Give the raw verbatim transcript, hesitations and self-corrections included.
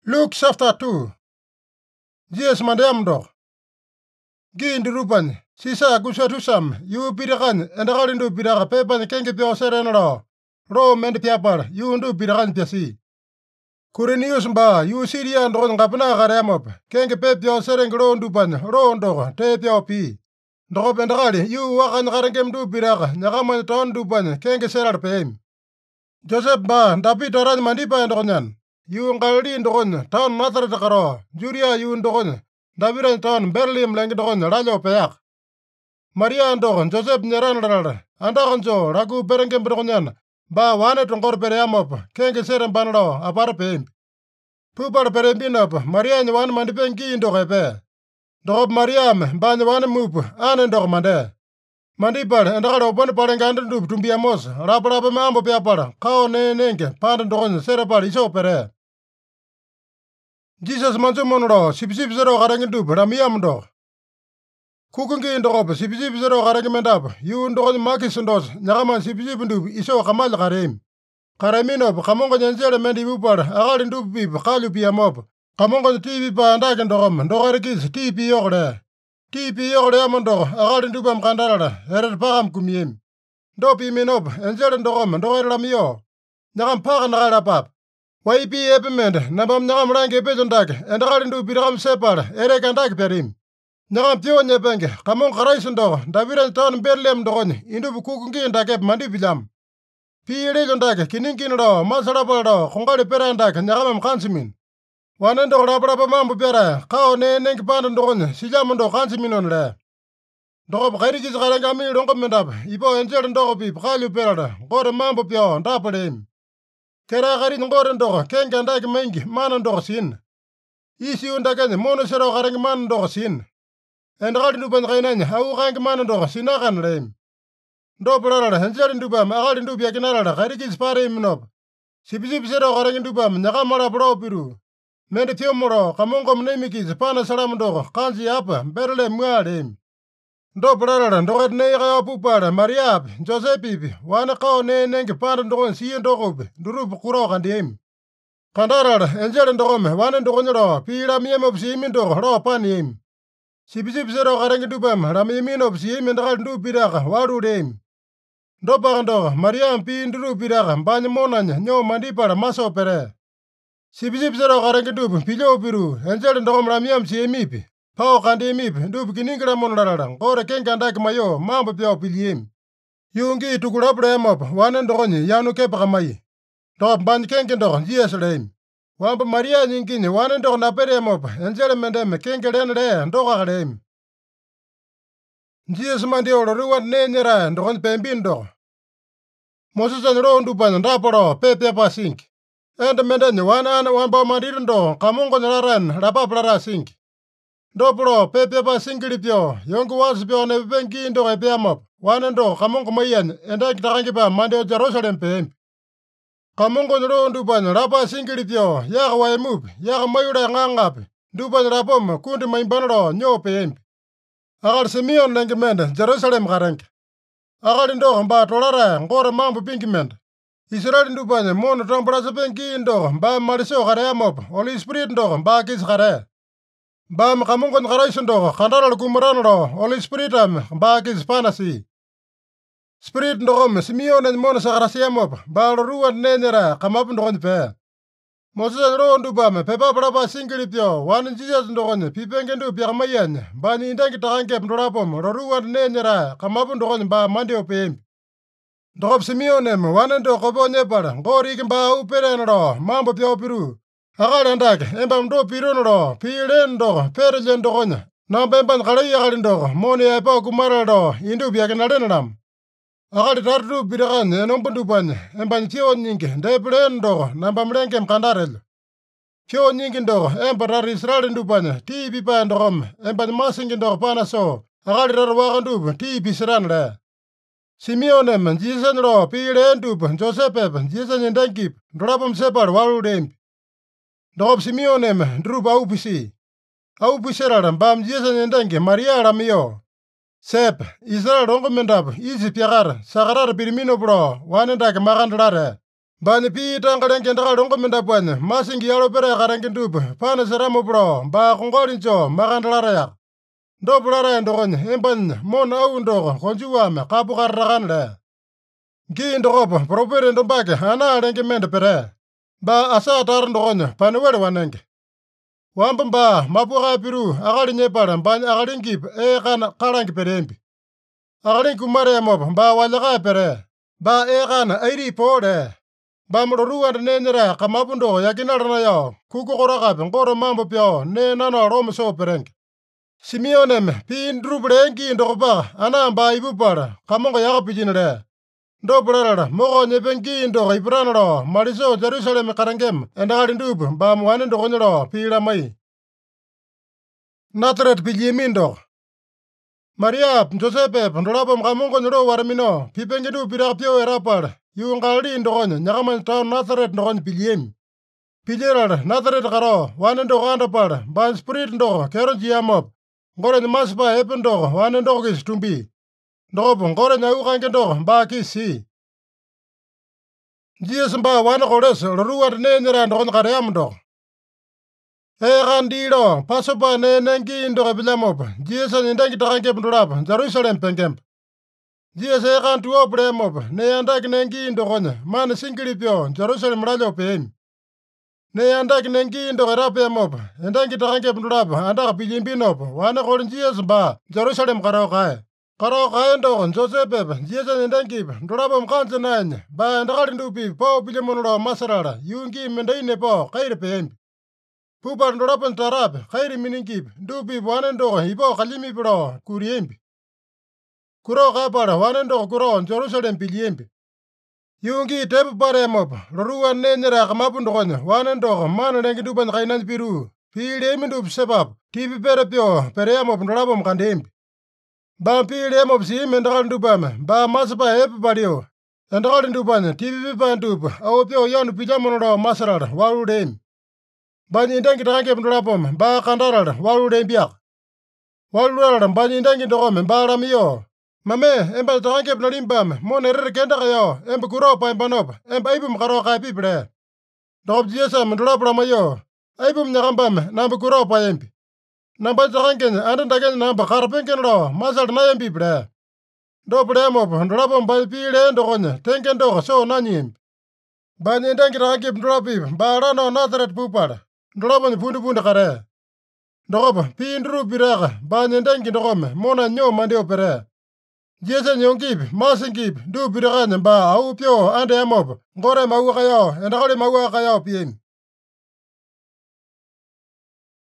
Luke chapter two. Jesus mandam dog. Gi indirupan. Sisa gusatusam. You pirakan and the galindu piraka pepan kengi pio serenro. Ro mend piapar. You undu pirakan piasi. Kurinius ba. You Syria and Ron Gapana garamop. Kengi pepio serengro undupan. Ro undo. Te pio pi. Drop and rally. You wakan garangem du piraka. Nagaman ton dupan. Kengi serar pem. Joseph ba. Dapi toran mandipa and Ronan. You ngaldi ndokon town Nazareth karo Juria you ndokon Daviran town Berlim lang ndokon rajo peak Maria ndokon Joseph nyaran rar andakon jo ragu berengem ndokon ba wane tongkor pereamop kenge serem banro apar pe pupar perembinop Maria nywan mandipengi ndoke pe dok Mariam ba nywan mup ane ndok mande mandipar ndakaro bon parengandu ndub tumbiamos raparapa mambo piapar kao ne nenge pand ndokon serapar iso pere Jesus manjo monro sipsip zero garangin du bramiam do kukungi ndoko sipsip zero garangin mendap yu ndoko makis ndos nyagaman sipsip ndu iso kamal garem karamino kamongo nyanjere mendi bupar agal ndu bib kalu piamop kamongo T V pa ndake ndoko ndoko rekis T V yogre T V yogre amondo agal ndu bam kandara eret pagam kumiem ndo pi minop enjere ndoko ndoko ramio nyagam pagan ngala pap Wai pi epement nabam nyagam range pejondak endagal ndu biram separ ere kandak perim nyagam pio nyepenge kamon karaisundo daviran ton berlem dogon indu kukungi ndake mandi bilam pi ere jondak kiningkin ro masara paro khongale perandak nyagam kansimin wanendo rabra mambu pera kao ne neng pan dogon sijamondo kansiminon le dogo khairi kis garanga mi rongo mendap ipo enjel ndogo pi kalu perada gore mambu pio ndapalem Kera gari ngore ndoko kenga ndak mengi mana ndoko sin. Isi undakane mono sero garang mana ndoko sin. Endagali nduban kainanya au garang mana ndoko sinakan lem. Ndo brara henjari ndubam agali ndubi yakinara gari kis pare minop. Sipsip sero garang ndubam nyakamara bro piru. Mende tiomoro kamongo mnemi kis pana salam ndoko kanji apa berle mualem. Ndo brara ndoko ne ga pupara Maria Joseph wana kao ne nenge pana ndoko siye ndoko durup kuro kandiem. Kandara enjere ndoko me wana ndoko nyoro pira miemo psimi ndoko ro panim. Sipsip zero garang dubam ramimino psimi ndakal ndu piraka waru dem. Ndo pagando Maria pi nduru piraka bany monanya nyo mandi para maso pere. Sipsip zero garang dub pilo piru enjere ndoko ramiam psimi Pao kandi mip, ndup kiningra monlarang, kore kenkandak mayo, mambo piao piliem. Yungi tukurapre emop, wanen dokonyi, yanu kepa kamai. Dok ban kenkendok, jies leim. Wampa Maria nyingkini, wanen dok napere emop, enjere mendeme, kenkelen re, ndoka leim. Jies mandi oro ruwat ne nyera, ndokon pembin dok. Mosusan ro ndupan, ndaporo, pepe pa sink. Ende mendenye, wanan wampa mandirindo, kamungo nyararan, rapaplara sink. Dopro pepe pa singilipio yongu wasipio ne bengi ndo epiamop wanendo kamongo mayan enda kitakangi pa mande Jerusalem pe kamongo nro ndupan rapa singilipio yaga waimup yaga mayura ngangap ndupan rapom kundi maimbanro nyo pe agar Simeon nengimende Jerusalem gareng agar ndo mba tolara ngore mambo pinkimende Israel ndupan mono tombrasa bengi ndo mba mariso gareamop Holy Spirit ndo mba kis gare Bam kamungon karaisundo kandara kumaranro Holy Spirit am bagis panasi. Spirit ndogom Simeon en mon sagrasiamop bal ruwan nenera kamap ndogon pe. Moses ro ndubam pepa braba singilipio wan Jesus ndogon pipengendu biamayen bani indangi taranke ndorapom ruwan nenera kamap ndogon ba mandio pe. Ndogop Simeon em wanendo kobonye bar ngori kimba uperenro mambo pio piru. Agal endak, embam ndo pironro, pilendo, perlendo gonya. Nambemban kalai agal ndo, moni epa kumarado, indu biakinadam. Agal tardu biragan, enompundupan, emban tio nyingi, deplendo, nambamlenkem kandarel. Tio nyingi ndo, embarar Israel ndupan, ti pipa ndogom, emban masing ndo panaso, agal rarwagandub, ti pisran le. Simeonem, jisenro, pilendub, Joseph, jisen yendankip, drapam separ waludemp. Dok Simeonem drup au pisi. Au piseraram bam Jesus ndengi Maria ramio. Sep Israel rongo mendap isi piagar sagarar pirmino bro wanendak magandrare. Banya pi tangalenge ndaka longo mendapwanya, masingi yalo pere karangi ndupa, pana seramo bro, ba kongoli ncho, makandalara ya. Ndopulara ndokonya, embanya, mona au ndoko, konjuwame, kapu karrakan le. Gi ndokopa, propere ndombake, ana lenge mende pere. Ba asa tar ndokonya, pane wele wanenge. Wamba ba, mapuka piru, akali nyepala, banya akali ngip, e kana kalangi perembi. Akali kumare mopa, ba walaka pere. Ba e kana airi pole. Ba mroruwa nenyera kamapundo yakinarana yao, kuku korakape, ngoro mambo pyo, ne nano roma so perenge. Simeoneme, pi ndrublengi ndokopa, ana ba ibupala, kamongo yakapijinere. Ndopulala, moko nyepengi ndoko ipranalo, maliso Jerusalem karangem, endakali ndupu, ba mwane ndokonyelo, pila mai. Nazaret pilyemi ndoko. Maria, Josepe, ndolapa mkamongo nyelo waramino, pipengi ndu pirak pyo erapala, yungali ndokonya, nyakama town Nazaret ndokonya pilyemi. Pilyerala, Nazaret karo, wane ndoko andapala, ba spirit ndoko, kero jiyamop, ngore nyamaspa epe ndoko, wane ndoko kisi tumbi. Ndokopo, ngore nya ukange ndoko, ba kisi. Jesus mba wane koles, loruwa nenyera ndokonya kareyam ndoko. E kandilo, pasopa ne nengi ndoko pilamopa, Jesus ndengi takange ndolapa, Jerusalem pengempa. Jesus e kantu opre mopa, ne andaki nengi ndokonya, mane singili pyo, Jerusalem ralyo pemi. Ne andaki nengi ndoko rape mopa, ndengi takange ndolapa, andaka pilimbi nopa, wane kore Jesus mba, Jerusalem karo kaya. Karo kaya ndoko, Josepepe, Jesus ndengipa, ndolapa mkanse nanya, ba ndakali ndupi, po pilimonulo masarala, yungi mendaine po, kairi pemi. Pupa ndolapa ntarape, kairi miningipa, ndupi wane ndoko, ipo kalimi pilo, kuriembi. Kuro kapala, wane ndoko kuro, Jerusalem pilyembi. Yungi tepu pare mopa, loruwa nenyera kamapu ndokonya, wane ndoko, mana lengi dupan kainanyi piru. Pilemi ndupi sepap, tipi pere pyo, perea mopa ndolapa mkandembi. Ba pile mopa si mendakali ndupame, ba masapa epe palio. Endakali ndupanya, tipi pipa ndupa, au pyo yonu pijamonulo masarala, walu lemi. Banyi ndengi takange ndolapome, ba kandarala, walu lembiak. Walu lala, banyi ndengi ndokome, ba lamiyo. Mame, emba takange pnalimbame, mone rere kenda kayo, emba kuro pa emba nopa, emba ipum karo kaya piple. Ndokop jiyesa mendolapula mayo, ipum nyakambame, namba kuro pa embi. Namba takangenya, anda ndakenya namba karapengenlo, masal na embi ple. Ndopule mopa, ndolapa mbanyi pile ndokonya, tenge ndoko so nanyi embi. Banyi ndengi takange ndolapipa, ba lano Nazaret pupala, ndolapa ni pundi pundi kare. Ndokopa, pi ndru piraka, banyi ndengi ndokome, mona nyo mandio pere. Jese nyongipi, masingipi, ndu pirakanya mba au pyo ande amopa, ngore maua kayo, endakali maua kayo piemi.